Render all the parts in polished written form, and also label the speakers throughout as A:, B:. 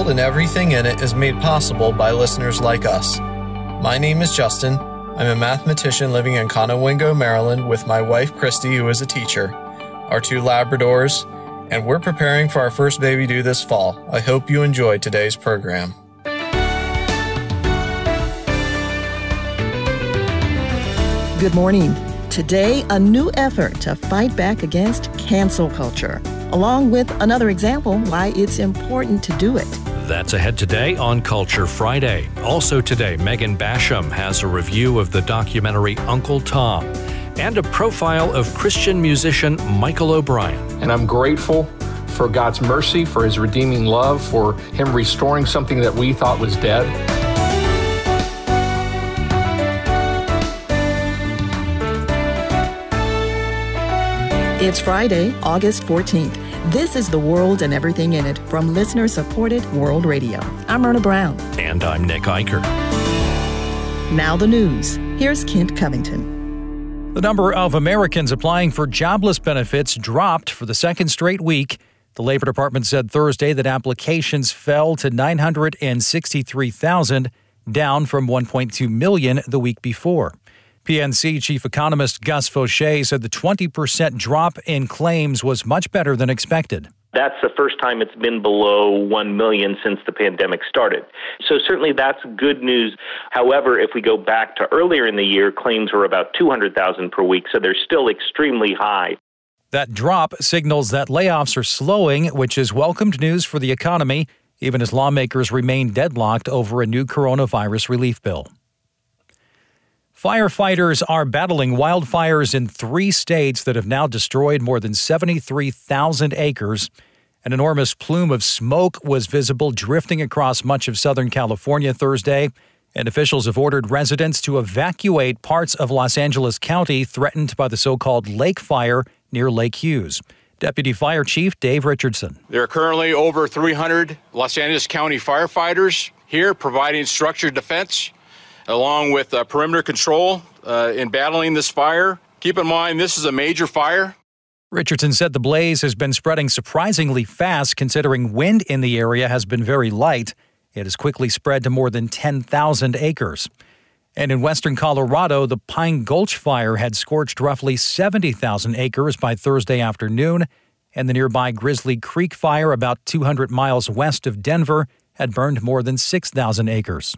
A: world and everything in it is made possible by listeners like us. My name is Justin. I'm a mathematician living in Conowingo, Maryland, with my wife, Christy, who is a teacher, our 2 Labradors, and we're preparing for our first baby due this fall. I hope you enjoyed today's program.
B: Good morning. Today, a new effort to fight back against cancel culture, along with another example why it's important to do it.
C: That's ahead today on Culture Friday. Also today, Megan Basham has a review of the documentary Uncle Tom and a profile of Christian musician Michael O'Brien.
D: And I'm grateful for God's mercy, for His redeeming love, for Him restoring something that we thought was dead.
B: It's Friday, August 14th. This is The World and Everything in It from listener-supported World Radio. I'm Myrna Brown.
C: And I'm Nick Eicher.
B: Now the news. Here's Kent Covington.
E: The number of Americans applying for jobless benefits dropped for the second straight week. The Labor Department said Thursday that applications fell to 963,000, down from 1.2 million the week before. PNC Chief Economist Gus Fauché said the 20% drop in claims was much better than expected.
F: That's the first time it's been below 1 million since the pandemic started. So certainly that's good news. However, if we go back to earlier in the year, claims were about 200,000 per week, so they're still extremely high.
E: That drop signals that layoffs are slowing, which is welcomed news for the economy, even as lawmakers remain deadlocked over a new coronavirus relief bill. Firefighters are battling wildfires in 3 states that have now destroyed more than 73,000 acres. An enormous plume of smoke was visible drifting across much of Southern California Thursday, and officials have ordered residents to evacuate parts of Los Angeles County threatened by the so-called Lake Fire near Lake Hughes. Deputy Fire Chief Dave Richardson.
G: There are currently over 300 Los Angeles County firefighters here providing structured defense, along with perimeter control in battling this fire. Keep in mind, this is a major fire.
E: Richardson said the blaze has been spreading surprisingly fast considering wind in the area has been very light. It has quickly spread to more than 10,000 acres. And in western Colorado, the Pine Gulch fire had scorched roughly 70,000 acres by Thursday afternoon, and the nearby Grizzly Creek fire about 200 miles west of Denver had burned more than 6,000 acres.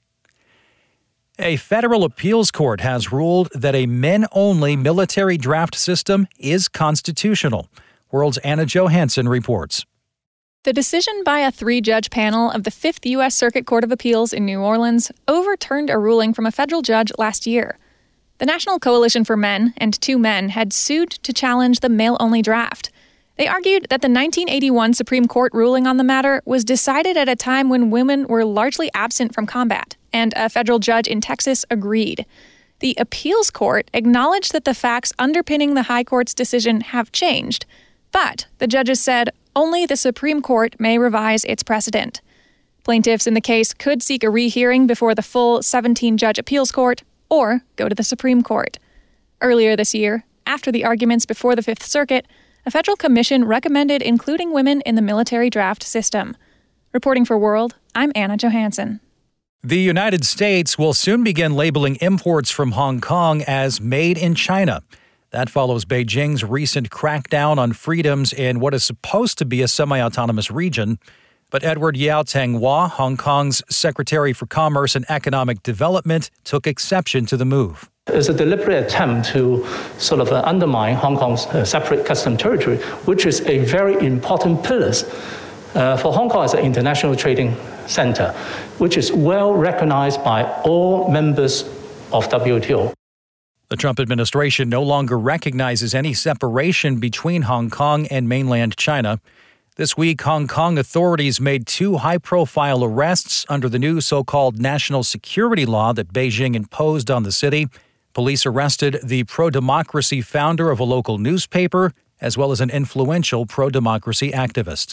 E: A federal appeals court has ruled that a men-only military draft system is constitutional. World's Anna Johansson reports.
H: The decision by a 3-judge panel of the 5th U.S. Circuit Court of Appeals in New Orleans overturned a ruling from a federal judge last year. The National Coalition for Men and 2 men had sued to challenge the male-only draft. They argued that the 1981 Supreme Court ruling on the matter was decided at a time when women were largely absent from combat, and a federal judge in Texas agreed. The appeals court acknowledged that the facts underpinning the High Court's decision have changed, but the judges said only the Supreme Court may revise its precedent. Plaintiffs in the case could seek a rehearing before the full 17-judge appeals court or go to the Supreme Court. Earlier this year, after the arguments before the Fifth Circuit, a federal commission recommended including women in the military draft system. Reporting for World, I'm Anna Johansson.
E: The United States will soon begin labeling imports from Hong Kong as made in China. That follows Beijing's recent crackdown on freedoms in what is supposed to be a semi-autonomous region. But Edward Yao Tenghua, Hong Kong's Secretary for Commerce and Economic Development, took exception to the move.
I: It's a deliberate attempt to sort of undermine Hong Kong's separate custom territory, which is a very important pillar for Hong Kong as an international trading center, which is well recognized by all members of WTO.
E: The Trump administration no longer recognizes any separation between Hong Kong and mainland China. This week, Hong Kong authorities made 2 high-profile arrests under the new so-called national security law that Beijing imposed on the city. Police arrested the pro-democracy founder of a local newspaper, as well as an influential pro-democracy activist.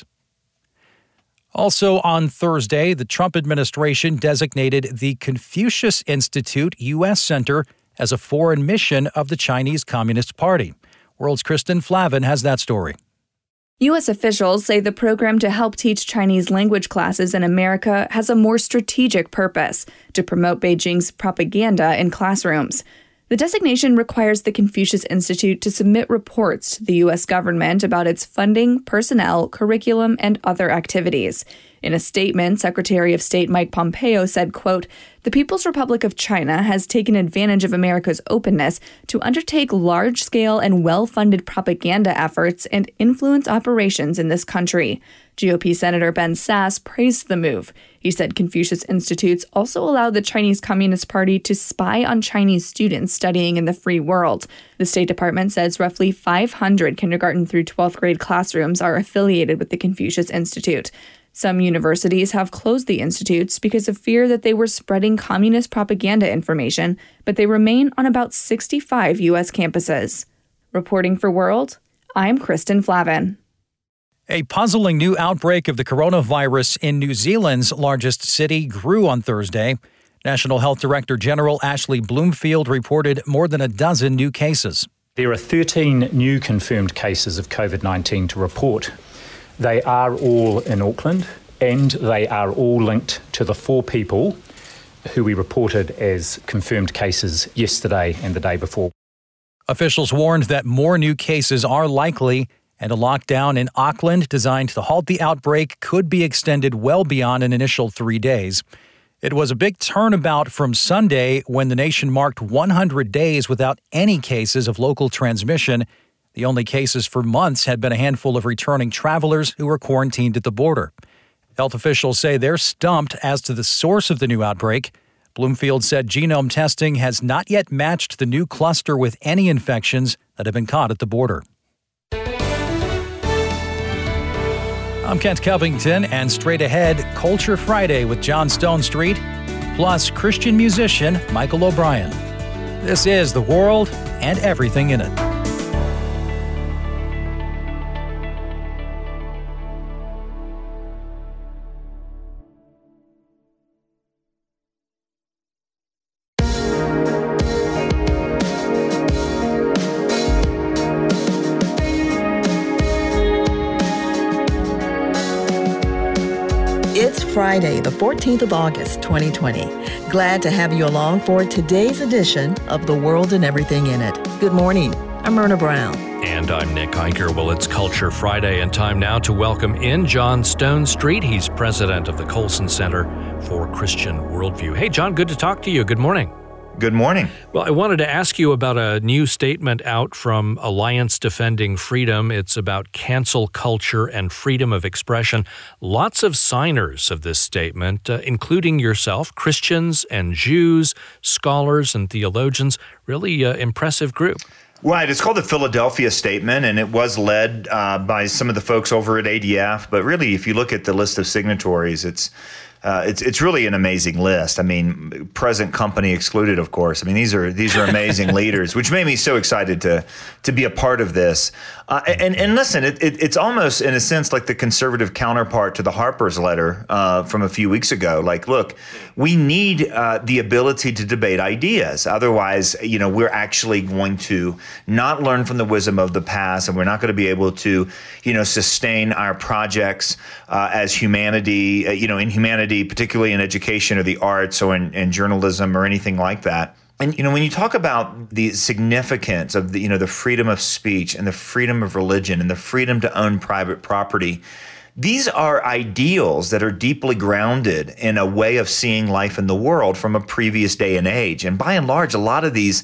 E: Also on Thursday, the Trump administration designated the Confucius Institute U.S. Center as a foreign mission of the Chinese Communist Party. World's Kristen Flavin has that story.
J: U.S. officials say the program to help teach Chinese language classes in America has a more strategic purpose, to promote Beijing's propaganda in classrooms. The designation requires the Confucius Institute to submit reports to the U.S. government about its funding, personnel, curriculum, and other activities. In a statement, Secretary of State Mike Pompeo said, quote, "The People's Republic of China has taken advantage of America's openness to undertake large-scale and well-funded propaganda efforts and influence operations in this country." GOP Senator Ben Sasse praised the move. He said Confucius Institutes also allow the Chinese Communist Party to spy on Chinese students studying in the free world. The State Department says roughly 500 kindergarten through 12th grade classrooms are affiliated with the Confucius Institute. Some universities have closed the institutes because of fear that they were spreading communist propaganda information, but they remain on about 65 U.S. campuses. Reporting for World, I'm Kristen Flavin.
E: A puzzling new outbreak of the coronavirus in New Zealand's largest city grew on Thursday. National Health Director General Ashley Bloomfield reported more than a dozen new cases.
K: There are 13 new confirmed cases of COVID-19 to report. They are all in Auckland, and they are all linked to the 4 people who we reported as confirmed cases yesterday and the day before.
E: Officials warned that more new cases are likely, and a lockdown in Auckland designed to halt the outbreak could be extended well beyond an initial 3 days. It was a big turnabout from Sunday when the nation marked 100 days without any cases of local transmission. The only cases for months had been a handful of returning travelers who were quarantined at the border. Health officials say they're stumped as to the source of the new outbreak. Bloomfield said genome testing has not yet matched the new cluster with any infections that have been caught at the border. I'm Kent Covington, and straight ahead, Culture Friday with John Stonestreet, plus Christian musician Michael O'Brien. This is The World and Everything in It.
B: It's Friday, the 14th of August, 2020. Glad to have you along for today's edition of The World and Everything in It. Good morning. I'm Myrna Brown.
C: And I'm Nick Eicher. Well, it's Culture Friday, and time now to welcome in John Stonestreet. He's president of the Colson Center for Christian Worldview. Hey, John, good to talk to you. Good morning.
L: Good morning.
C: Well, I wanted to ask you about a new statement out from Alliance Defending Freedom. It's about cancel culture and freedom of expression. Lots of signers of this statement, including yourself, Christians and Jews, scholars and theologians. Really impressive group.
L: Right. It's called the Philadelphia Statement, and it was led by some of the folks over at ADF. But really, if you look at the list of signatories, it's really an amazing list. I mean, present company excluded, of course. I mean, these are amazing leaders, which made me so excited to be a part of this. And listen, it's almost in a sense like the conservative counterpart to the Harper's letter from a few weeks ago. Like, look, we need the ability to debate ideas. Otherwise, we're actually going to not learn from the wisdom of the past, and we're not going to be able to, sustain our projects as humanity, in humanity, particularly in education or the arts or in journalism or anything like that. And, when you talk about the significance of the freedom of speech and the freedom of religion and the freedom to own private property, these are ideals that are deeply grounded in a way of seeing life in the world from a previous day and age. And by and large, a lot of these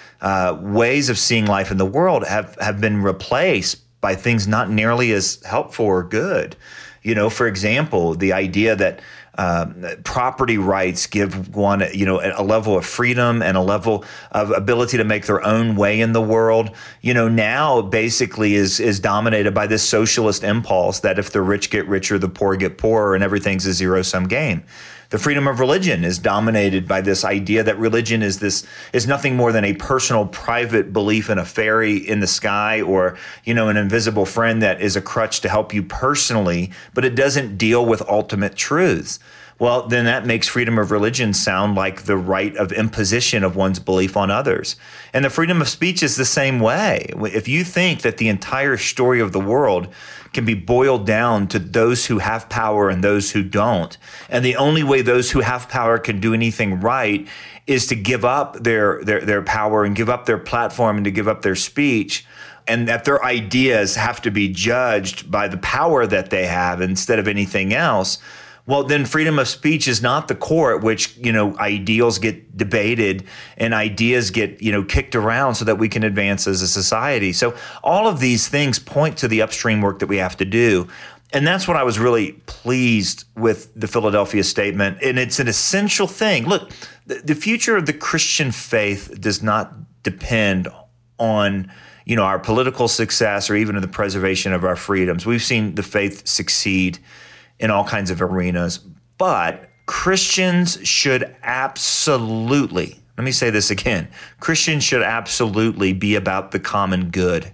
L: ways of seeing life in the world have been replaced by things not nearly as helpful or good. For example, the idea that property rights give one, a level of freedom and a level of ability to make their own way in the world, now basically is dominated by this socialist impulse that if the rich get richer, the poor get poorer, and everything's a zero-sum game. The freedom of religion is dominated by this idea that religion is nothing more than a personal, private belief in a fairy in the sky or, an invisible friend that is a crutch to help you personally, but it doesn't deal with ultimate truths. well, then that makes freedom of religion sound like the right of imposition of one's belief on others. And the freedom of speech is the same way. If you think that the entire story of the world can be boiled down to those who have power and those who don't, and the only way those who have power can do anything right is to give up their power and give up their platform and to give up their speech, and that their ideas have to be judged by the power that they have instead of anything else, well, then freedom of speech is not the core at which, ideals get debated and ideas get, kicked around so that we can advance as a society. So all of these things point to the upstream work that we have to do. And that's what I was really pleased with the Philadelphia Statement. And it's an essential thing. Look, the future of the Christian faith does not depend on our political success or even the preservation of our freedoms. We've seen the faith succeed in all kinds of arenas, but Christians should absolutely, let me say this again, Christians should absolutely be about the common good.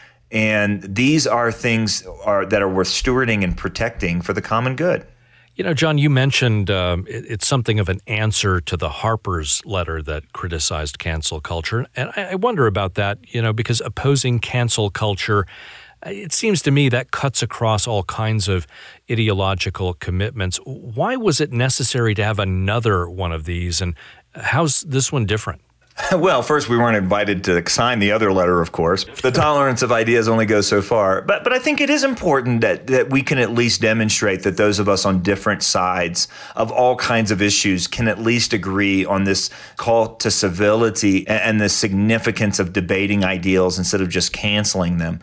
L: And these are things that are worth stewarding and protecting for the common good.
C: John, you mentioned it's something of an answer to the Harper's letter that criticized cancel culture. And I wonder about that, because opposing cancel culture, it seems to me that cuts across all kinds of ideological commitments. Why was it necessary to have another one of these, and how's this one different?
L: Well, first, we weren't invited to sign the other letter, of course. The tolerance of ideas only goes so far. But I think it is important that we can at least demonstrate that those of us on different sides of all kinds of issues can at least agree on this call to civility and the significance of debating ideals instead of just canceling them.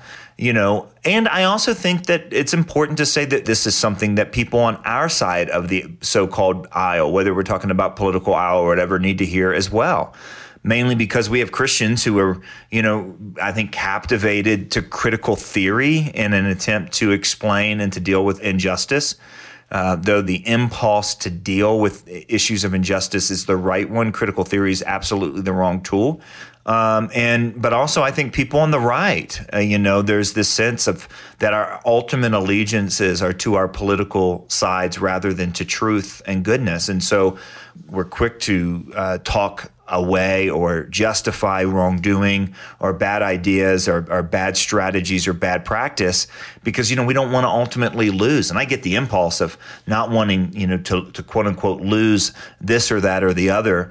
L: And I also think that it's important to say that this is something that people on our side of the so-called aisle, whether we're talking about political aisle or whatever, need to hear as well. Mainly because we have Christians who are, I think captivated to critical theory in an attempt to explain and to deal with injustice. Though the impulse to deal with issues of injustice is the right one, critical theory is absolutely the wrong tool. But also I think people on the right, there's this sense of that our ultimate allegiances are to our political sides rather than to truth and goodness. And so we're quick to talk away or justify wrongdoing or bad ideas or bad strategies or bad practice because, we don't want to ultimately lose. And I get the impulse of not wanting, to quote unquote lose this or that or the other.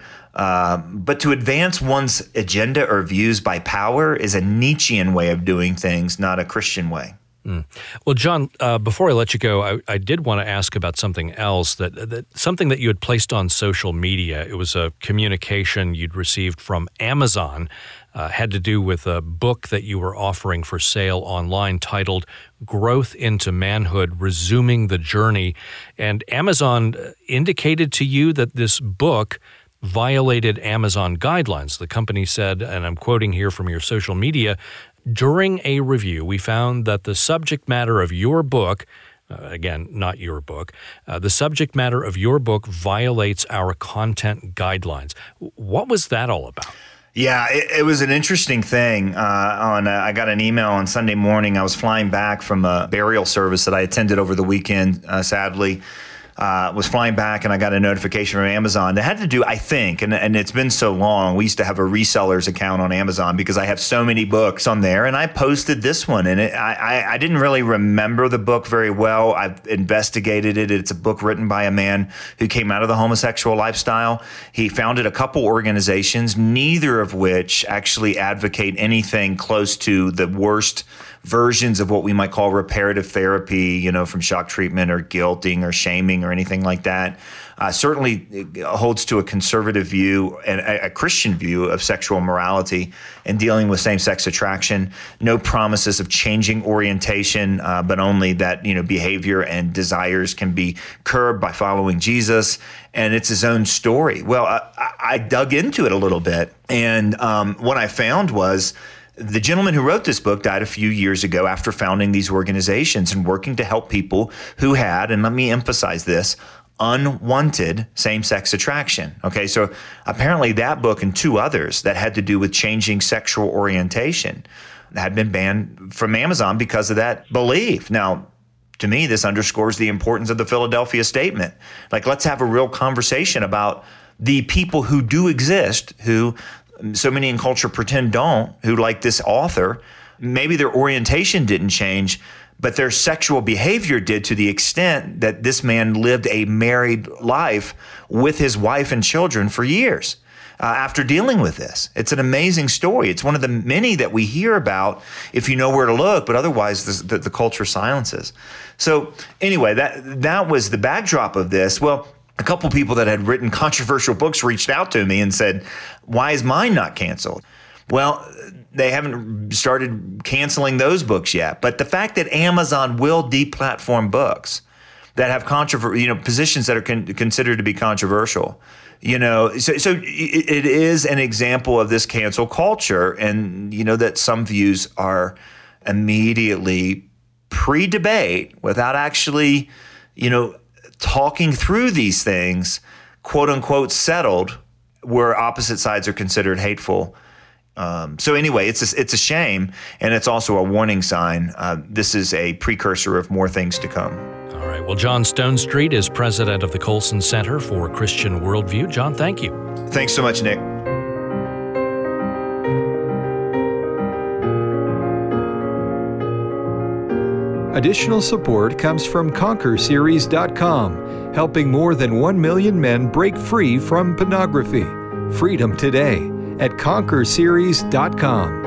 L: But to advance one's agenda or views by power is a Nietzschean way of doing things, not a Christian way.
C: Well, John, before I let you go, I did want to ask about something else, that something that you had placed on social media. It was a communication you'd received from Amazon, had to do with a book that you were offering for sale online titled Growth into Manhood, Resuming the Journey. And Amazon indicated to you that this book violated Amazon guidelines. The company said, and I'm quoting here from your social media, during a review, we found that the subject matter of your book, again, not your book, the subject matter of your book violates our content guidelines. What was that all about?
L: Yeah, it was an interesting thing. I got an email on Sunday morning. I was flying back from a burial service that I attended over the weekend, sadly. Was flying back and I got a notification from Amazon that had to do, I think, and it's been so long, we used to have a reseller's account on Amazon because I have so many books on there, and I posted this one, and I didn't really remember the book very well. I've investigated it. It's a book written by a man who came out of the homosexual lifestyle. He founded a couple organizations, neither of which actually advocate anything close to the worst versions of what we might call reparative therapy, from shock treatment or guilting or shaming or anything like that. Certainly holds to a conservative view and a Christian view of sexual morality and dealing with same-sex attraction. No promises of changing orientation, but only that, behavior and desires can be curbed by following Jesus. And it's his own story. Well, I dug into it a little bit. And what I found was the gentleman who wrote this book died a few years ago after founding these organizations and working to help people who had, and let me emphasize this, unwanted same-sex attraction. Okay, so apparently that book and two others that had to do with changing sexual orientation had been banned from Amazon because of that belief. Now, to me, this underscores the importance of the Philadelphia Statement. Like, let's have a real conversation about the people who do exist, who so many in culture pretend don't, who, like this author, maybe their orientation didn't change, but their sexual behavior did, to the extent that this man lived a married life with his wife and children for years after dealing with this. It's an amazing story. It's one of the many that we hear about if you know where to look, but otherwise the culture silences. So anyway, that was the backdrop of this. Well, a couple people that had written controversial books reached out to me and said, why is mine not canceled? Well, they haven't started canceling those books yet. But the fact that Amazon will deplatform books that have positions that are considered to be controversial, so it is an example of this cancel culture, and that some views are immediately pre-debate without actually, talking through these things, quote unquote, settled, where opposite sides are considered hateful. So anyway, it's a shame, and it's also a warning sign. This is a precursor of more things to come.
C: All right. Well, John Stonestreet is president of the Colson Center for Christian Worldview. John, thank you.
L: Thanks so much, Nick.
M: Additional support comes from ConquerSeries.com, helping more than 1 million men break free from pornography. Freedom today at ConquerSeries.com.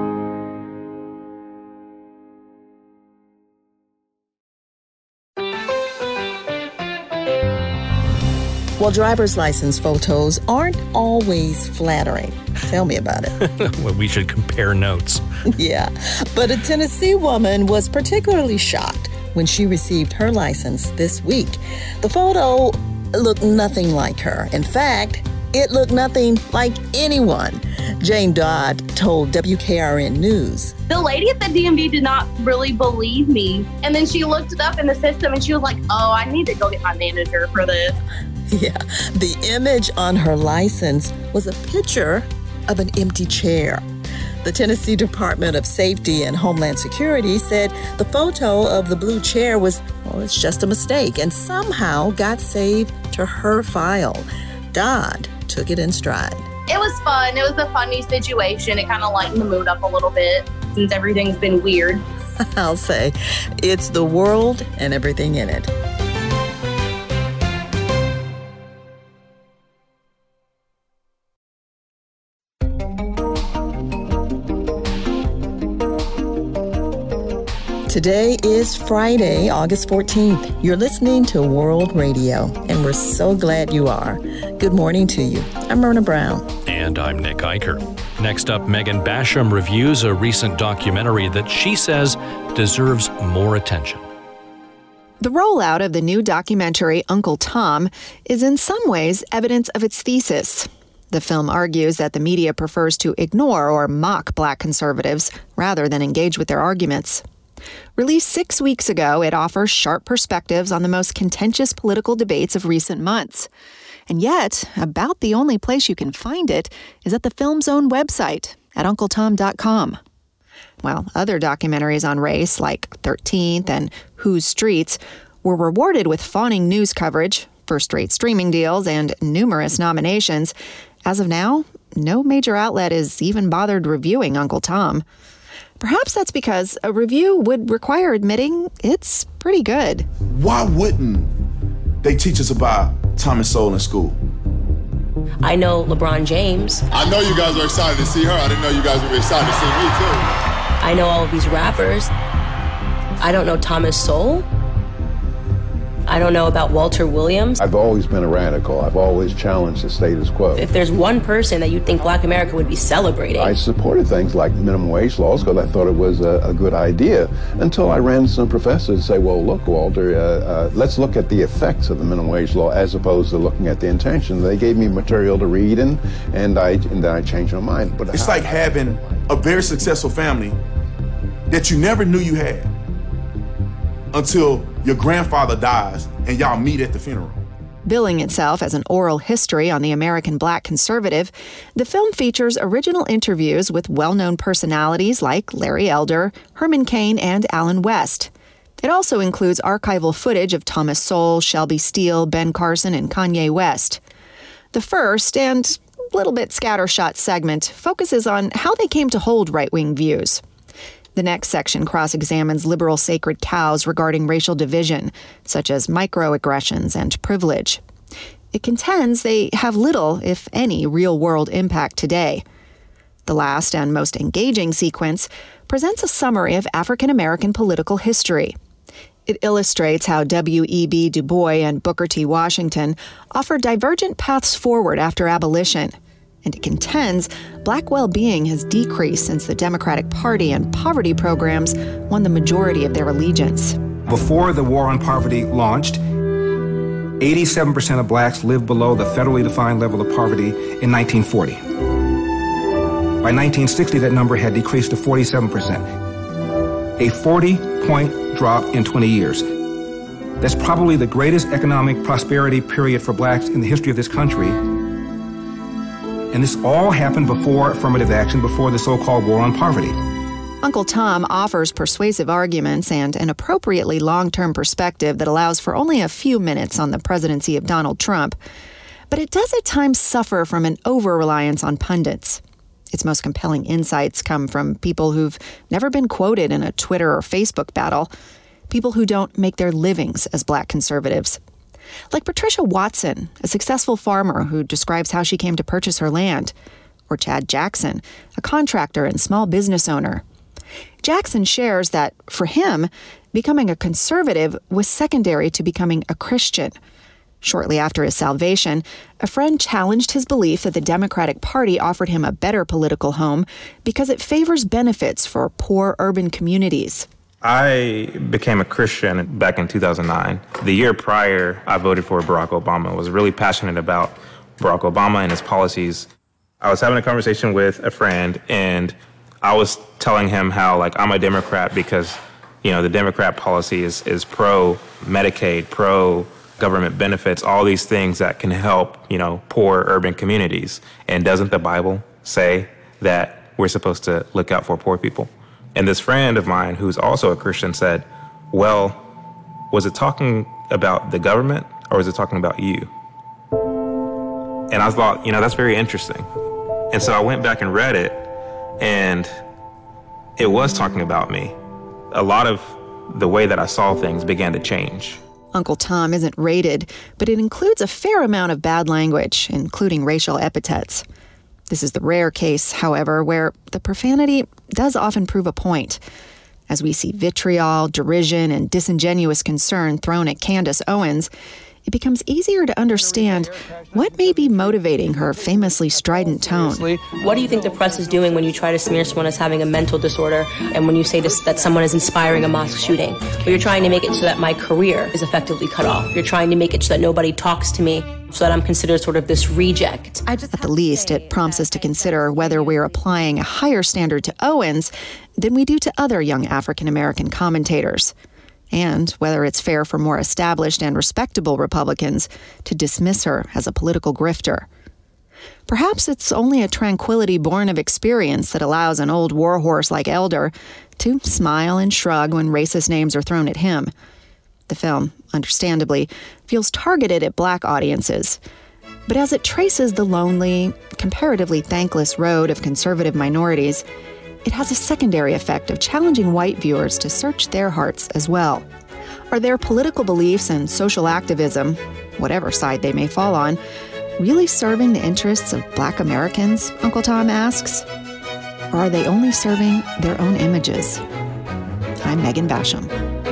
B: Well, driver's license photos aren't always flattering. Tell me about it.
C: Well, we should compare notes.
B: Yeah, but a Tennessee woman was particularly shocked when she received her license this week. The photo looked nothing like her. In fact, it looked nothing like anyone. Jane Dodd told WKRN News.
N: The lady at the DMV did not really believe me. And then she looked it up in the system and she was like, oh, I need to go get my manager for this.
B: Yeah, the image on her license was a picture of an empty chair. The Tennessee Department of Safety and Homeland Security said the photo of the blue chair it's just a mistake and somehow got saved to her file. Dodd took it in stride.
N: It was fun. It was a funny situation. It kind of lightened the mood up a little bit since everything's been weird.
B: I'll say it's the world and everything in it. Today is Friday, August 14th. You're listening to World Radio, and we're so glad you are. Good morning to you. I'm Myrna Brown.
C: And I'm Nick Eicher. Next up, Megan Basham reviews a recent documentary that she says deserves more attention.
O: The rollout of the new documentary Uncle Tom is in some ways evidence of its thesis. The film argues that the media prefers to ignore or mock Black conservatives rather than engage with their arguments. Released 6 weeks ago, it offers sharp perspectives on the most contentious political debates of recent months. And yet, about the only place you can find it is at the film's own website, at UncleTom.com. While other documentaries on race, like 13th and Whose Streets, were rewarded with fawning news coverage, first-rate streaming deals, and numerous nominations, as of now, no major outlet has even bothered reviewing Uncle Tom. Perhaps that's because a review would require admitting it's pretty good.
P: Why wouldn't they teach us about Thomas Sowell in school?
Q: I know LeBron James.
R: I know you guys are excited to see her. I didn't know you guys would be excited to see me, too.
Q: I know all of these rappers. I don't know Thomas Sowell. I don't know about Walter Williams.
S: I've always been a radical. I've always challenged the status quo.
Q: If there's one person that you think Black America would be celebrating.
S: I supported things like minimum wage laws because I thought it was a good idea until I ran into some professors and say, well, look, Walter, let's look at the effects of the minimum wage law as opposed to looking at the intention. They gave me material to read and then I changed my mind. But
P: it's like having a very successful family that you never knew you had until your grandfather dies and y'all meet at the funeral.
O: Billing itself as an oral history on the American Black conservative, the film features original interviews with well-known personalities like Larry Elder, Herman Cain, and Allen West. It also includes archival footage of Thomas Sowell, Shelby Steele, Ben Carson, and Kanye West. The first, and a little bit scattershot segment, focuses on how they came to hold right-wing views. The next section cross-examines liberal sacred cows regarding racial division, such as microaggressions and privilege. It contends they have little, if any, real-world impact today. The last and most engaging sequence presents a summary of African American political history. It illustrates how W.E.B. Du Bois and Booker T. Washington offered divergent paths forward after abolition. And it contends Black well-being has decreased since the Democratic Party and poverty programs won the majority of their allegiance.
T: Before the War on Poverty launched, 87% of blacks lived below the federally defined level of poverty in 1940. By 1960, that number had decreased to 47%. A 40-point drop in 20 years. That's probably the greatest economic prosperity period for blacks in the history of this country. And this all happened before affirmative action, before the so-called War on Poverty.
O: Uncle Tom offers persuasive arguments and an appropriately long-term perspective that allows for only a few minutes on the presidency of Donald Trump. But it does at times suffer from an over-reliance on pundits. Its most compelling insights come from people who've never been quoted in a Twitter or Facebook battle, people who don't make their livings as black conservatives. Like Patricia Watson, a successful farmer who describes how she came to purchase her land, or Chad Jackson, a contractor and small business owner. Jackson shares that, for him, becoming a conservative was secondary to becoming a Christian. Shortly after his salvation, a friend challenged his belief that the Democratic Party offered him a better political home because it favors benefits for poor urban communities.
U: I became a Christian back in 2009. The year prior, I voted for Barack Obama. I was really passionate about Barack Obama and his policies. I was having a conversation with a friend, and I was telling him how, I'm a Democrat because, the Democrat policy is pro-Medicaid, pro-government benefits, all these things that can help, poor urban communities. And doesn't the Bible say that we're supposed to look out for poor people? And this friend of mine, who's also a Christian, said, well, was it talking about the government or was it talking about you? And I thought, that's very interesting. And so I went back and read it, and it was talking about me. A lot of the way that I saw things began to change.
O: Uncle Tom isn't rated, but it includes a fair amount of bad language, including racial epithets. This is the rare case, however, where the profanity does often prove a point. As we see vitriol, derision, and disingenuous concern thrown at Candace Owens, it becomes easier to understand what may be motivating her famously strident tone.
Q: What do you think the press is doing when you try to smear someone as having a mental disorder and when you say that someone is inspiring a mosque shooting? But you're trying to make it so that my career is effectively cut off. You're trying to make it so that nobody talks to me, so that I'm considered sort of this reject.
O: At the least, it prompts us to consider whether we're applying a higher standard to Owens than we do to other young African-American commentators, and whether it's fair for more established and respectable Republicans to dismiss her as a political grifter. Perhaps it's only a tranquility born of experience that allows an old warhorse like Elder to smile and shrug when racist names are thrown at him. The film, understandably, feels targeted at black audiences, but as it traces the lonely, comparatively thankless road of conservative minorities, it has a secondary effect of challenging white viewers to search their hearts as well. Are their political beliefs and social activism, whatever side they may fall on, really serving the interests of black Americans, Uncle Tom asks? Or are they only serving their own images? I'm Megan Basham.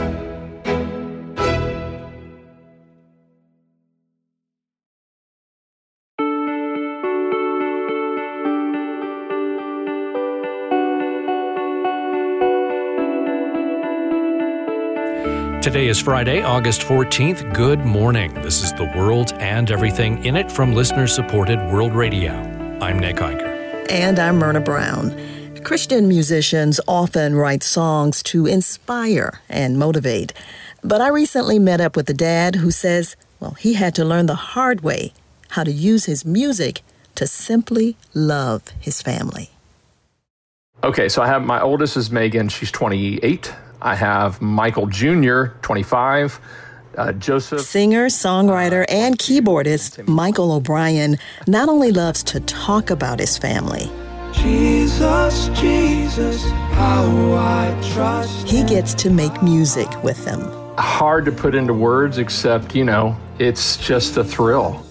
C: Today is Friday, August 14th. Good morning. This is The World and Everything in It from listener-supported World Radio. I'm Nick Eicher.
B: And I'm Myrna Brown. Christian musicians often write songs to inspire and motivate. But I recently met up with a dad who says, he had to learn the hard way how to use his music to simply love his family.
D: Okay, so I have my oldest is Megan. She's 28. I have Michael Jr., 25, Joseph.
B: Singer, songwriter, and keyboardist Michael O'Brien not only loves to talk about his family,
A: Jesus, Jesus, how I trust.
B: He gets to make music with them.
D: Hard to put into words, except, it's just a thrill.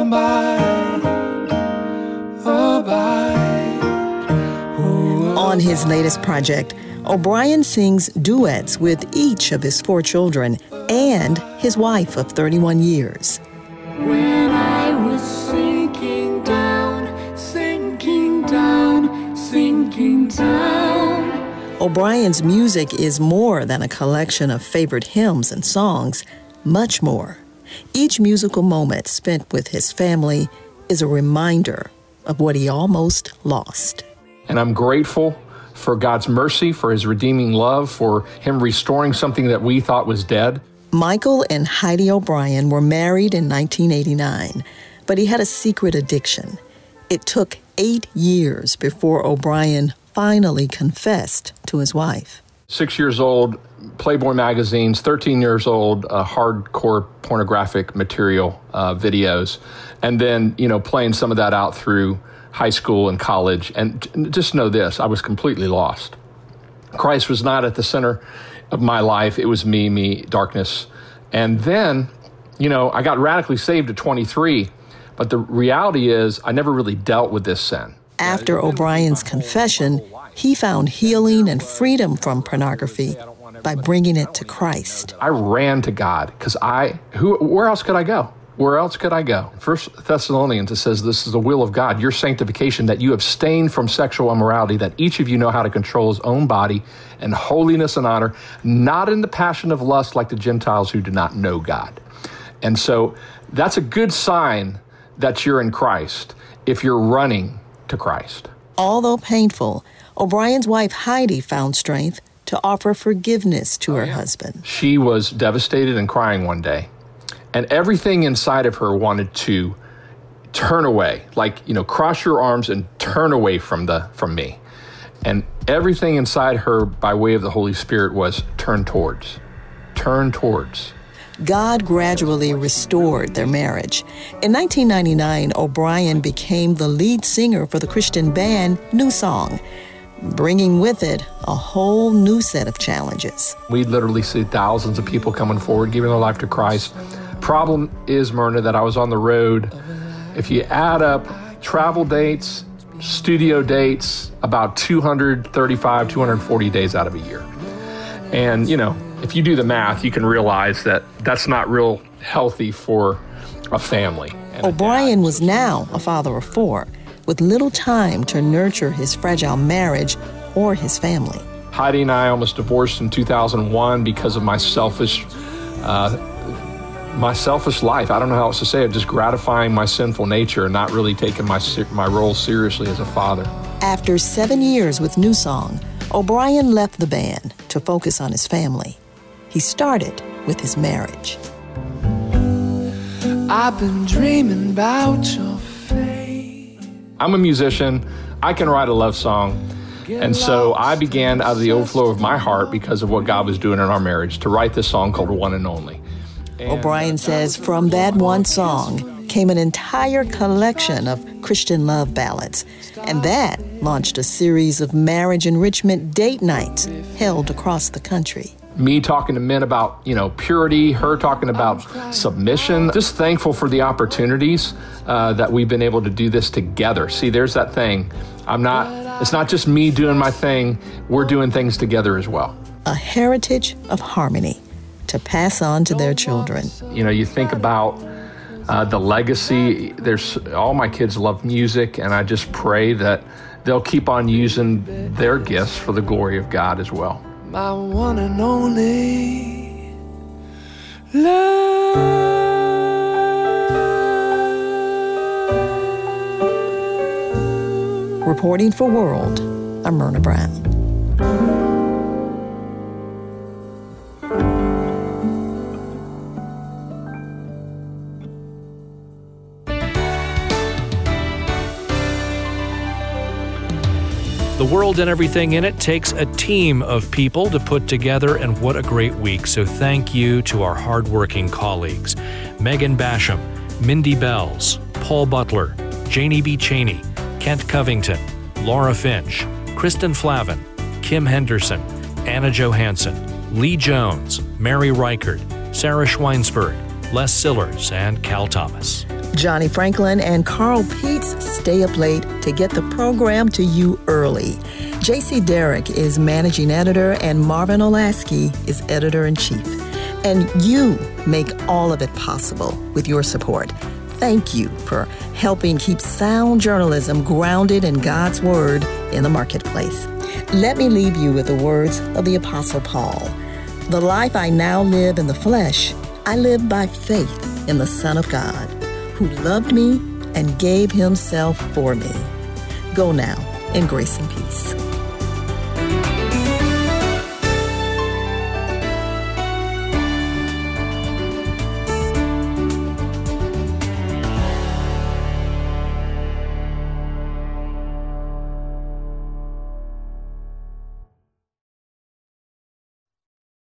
B: On his latest project, O'Brien sings duets with each of his 4 children and his wife of 31 years.
A: When I was sinking down, sinking down, sinking down.
B: O'Brien's music is more than a collection of favorite hymns and songs, much more. Each musical moment spent with his family is a reminder of what he almost lost.
D: And I'm grateful for God's mercy, for his redeeming love, for him restoring something that we thought was dead.
B: Michael and Heidi O'Brien were married in 1989, but he had a secret addiction. It took 8 years before O'Brien finally confessed to his wife.
D: 6 years old, Playboy magazines, 13 years old, hardcore pornographic material, videos, and then, playing some of that out through high school and college. And just know this, I was completely lost. Christ was not at the center of my life. It was me, darkness. And then, I got radically saved at 23, but the reality is I never really dealt with this sin.
B: After O'Brien's confession, he found healing and freedom from pornography by bringing it to Christ.
D: I ran to God because where else could I go? Where else could I go? 1 Thessalonians, it says, this is the will of God, your sanctification, that you abstain from sexual immorality, that each of you know how to control his own body in holiness and honor, not in the passion of lust like the Gentiles who do not know God. And so that's a good sign that you're in Christ if you're running to Christ.
B: Although painful, O'Brien's wife Heidi found strength to offer forgiveness to her husband.
D: She was devastated and crying one day. And everything inside of her wanted to turn away, cross your arms and turn away from me. And everything inside her by way of the Holy Spirit was turn towards.
B: God gradually restored their marriage. In 1999, O'Brien became the lead singer for the Christian band New Song, bringing with it a whole new set of challenges.
D: We literally see thousands of people coming forward, giving their life to Christ. Problem is, Myrna, that I was on the road. If you add up travel dates, studio dates, about 235, 240 days out of a year. And, if you do the math, you can realize that that's not real healthy for a family.
B: O'Brien was now a father of 4, with little time to nurture his fragile marriage or his family.
D: Heidi and I almost divorced in 2001 because of my selfish life. I don't know how else to say it, just gratifying my sinful nature and not really taking my role seriously as a father.
B: After 7 years with New Song, O'Brien left the band to focus on his family. He started with his marriage.
A: I've been dreaming about your face.
D: I'm a musician. I can write a love song. And so I began out of the overflow of my heart, because of what God was doing in our marriage, to write this song called One and Only.
B: O'Brien says from that one song came an entire collection of Christian love ballads, and that launched a series of marriage enrichment date nights held across the country.
D: Me talking to men about, purity, her talking about submission. Just thankful for the opportunities that we've been able to do this together. See, there's that thing. It's not just me doing my thing, we're doing things together as well.
B: A heritage of harmony to pass on to their children.
D: You think about the legacy. All my kids love music, and I just pray that they'll keep on using their gifts for the glory of God as well.
A: My one and only love.
B: Reporting for World, I'm Myrna Brown.
C: The World and Everything in It takes a team of people to put together, and what a great week. So thank you to our hardworking colleagues. Megan Basham, Mindy Bells, Paul Butler, Janie B. Cheney, Kent Covington, Laura Finch, Kristen Flavin, Kim Henderson, Anna Johansson, Lee Jones, Mary Reichert, Sarah Schweinsberg, Les Sillers, and Cal Thomas.
B: Johnny Franklin and Carl Peets stay up late to get the program to you early. J.C. Derrick is managing editor, and Marvin Olasky is editor-in-chief. And you make all of it possible with your support. Thank you for helping keep sound journalism grounded in God's Word in the marketplace. Let me leave you with the words of the Apostle Paul. The life I now live in the flesh, I live by faith in the Son of God, who loved me and gave himself for me. Go now in grace and peace.